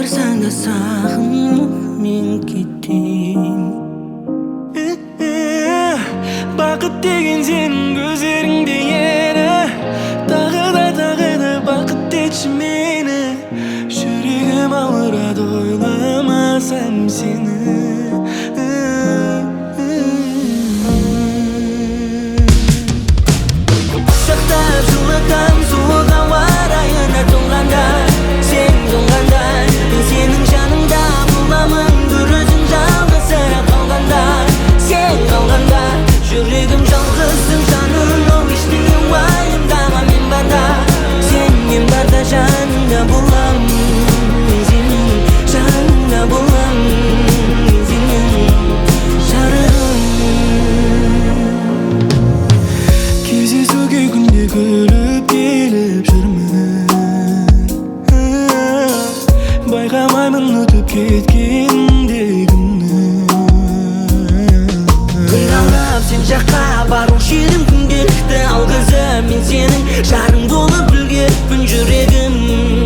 барсаң да сағынып мен кетем. Бақыт деген сенің көздеріңде еді, тағы да бақыт етші мені. Жүрегім ауырады ойламасам сені. Құшақтап жылытам суық ауа райына тоңғанда, сен тоңғанда, мен сенің жаныңда боламын бір өзің жалғызсырап қалғанда. Сен қалғанда жүрегім жалғызсың жаным, ол ештеңе уайымдама мен барда. Сен барда жаныңда боламын, сенің жаныңда боламын, сенің жарығым. Кездесуге күнде күліп келіп жүрмін, байқамаймын өтіп кеткенде күнні. Қиналып сен жаққа бару жерім күнделікті алғызып, мен сенің жарың болып үлгеріппін жүрегім.